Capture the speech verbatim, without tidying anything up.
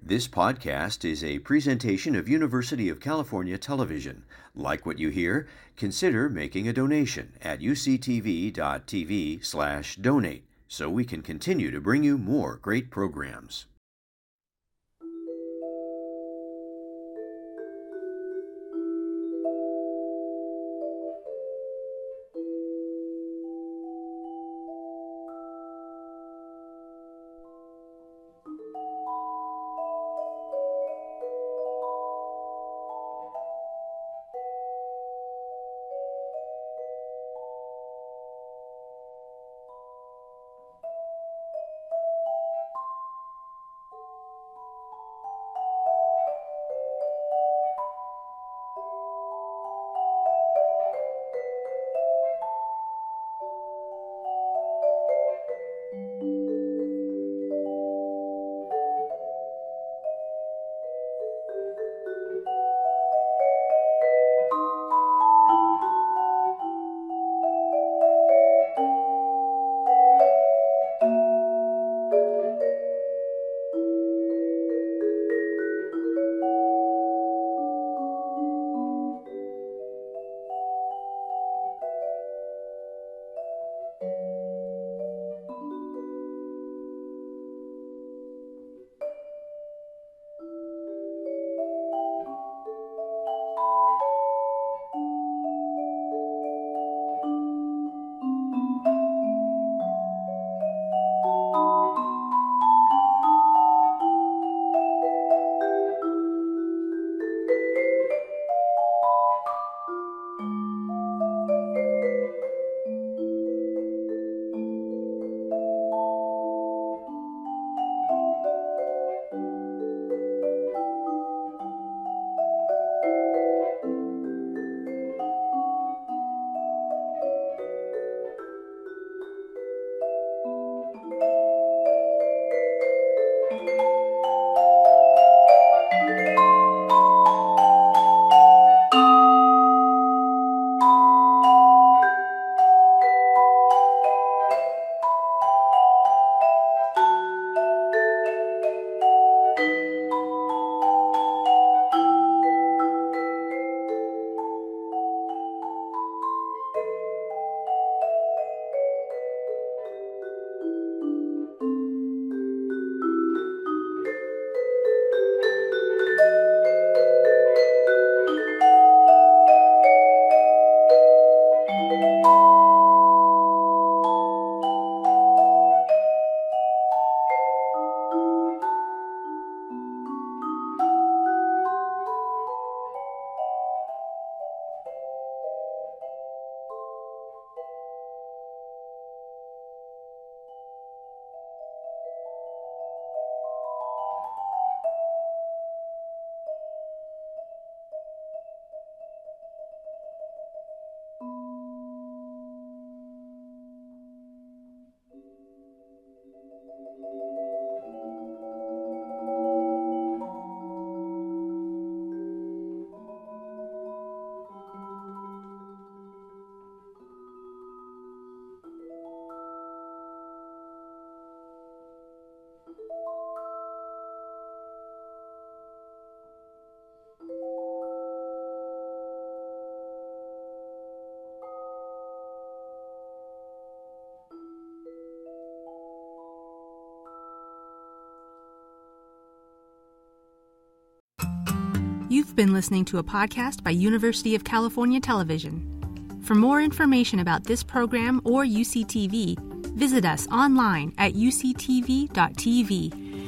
This podcast is a presentation of University of California Television. Like what you hear? Consider making a donation at uctv.tv slash donate so we can continue to bring you more great programs. You've been listening to a podcast by University of California Television. For more information about this program or U C T V, visit us online at u c t v dot t v